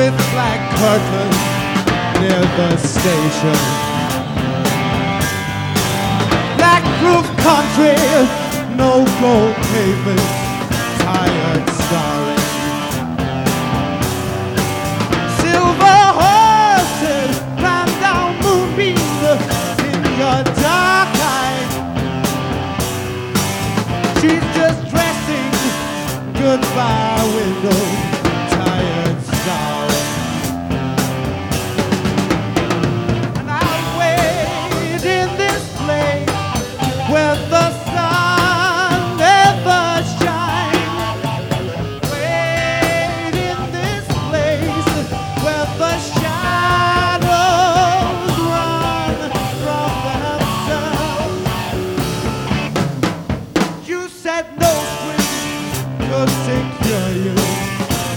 with black curtains near the station. Black roof country, no gold pavement, tired starring. Silver horses climb down moonbeams in your dark eyes. She's just dressing goodbye window, tired starring. And I'll wait in this place where the sun never shines. Wait in this place where the shadows run from themselves. You said no strings could secure you.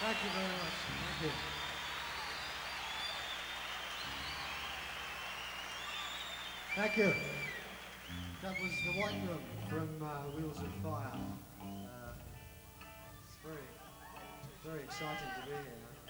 Thank you very much. Thank you. Thank you. That was the White Room from Wheels of Fire. It's very, very exciting to be here.